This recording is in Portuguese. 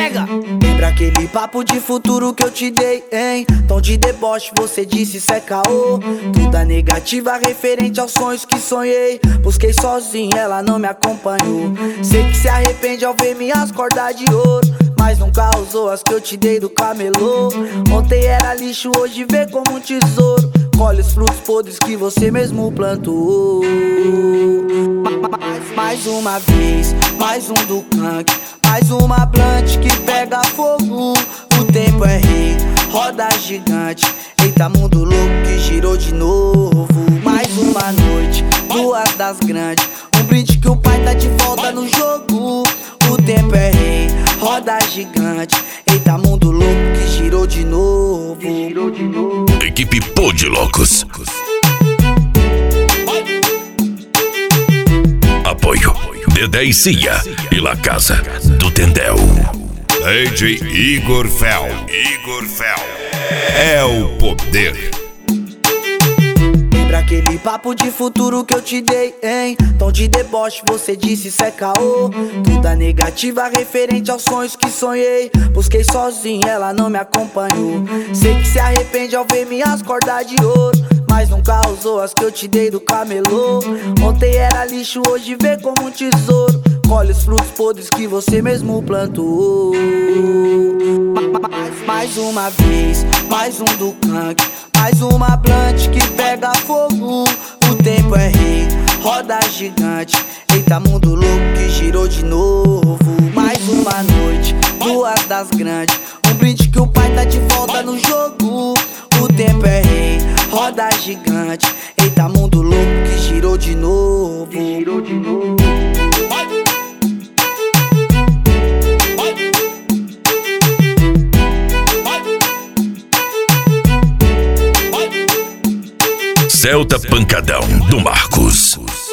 Pega! Lembra aquele papo de futuro que eu te dei, hein? Tom de deboche, você disse isso é caô. Tudo negativa referente aos sonhos que sonhei. Busquei sozinho, ela não me acompanhou. Sei que se arrepende ao ver minhas cordas de ouro, mas nunca usou as que eu te dei do camelô. Ontem era lixo, hoje vê como um tesouro. Colhe os frutos podres que você mesmo plantou. Mais uma vez, mais um do Kank, mais uma blunt que pega fogo. O tempo é rei, roda gigante. Eita, mundo louco que girou de novo. Mais uma noite, duas das grandes. Um brinde que o pai tá de volta no jogo. O tempo é rei, roda gigante. Eita, mundo louco que girou de novo. Equipe Pô de Loucos. Apoio Dedé e Cia e La Casa do Tendel. DJ Igor Fel. É o poder. Lembra aquele papo de futuro que eu te dei, hein? Tom de deboche, você disse isso é caô. Tudo negativa referente aos sonhos que sonhei. Busquei sozinho, ela não me acompanhou. Sei que se arrepende ao ver minhas cordas de ouro, mas nunca usou as que eu te dei do camelô. Ontem era lixo, hoje vê como um tesouro. Colhe os frutos podres que você mesmo plantou. Mais uma vez, mais um do Kank, mais uma blunt que pega fogo. O tempo é rei, roda gigante. Eita, mundo louco que girou de novo. Mais uma noite, duas das grandes. Um brinde que o pai tá de volta no jogo. O tempo é rei, roda gigante. Eita, mundo louco que girou de novo. Celta Pancadão do Marcos.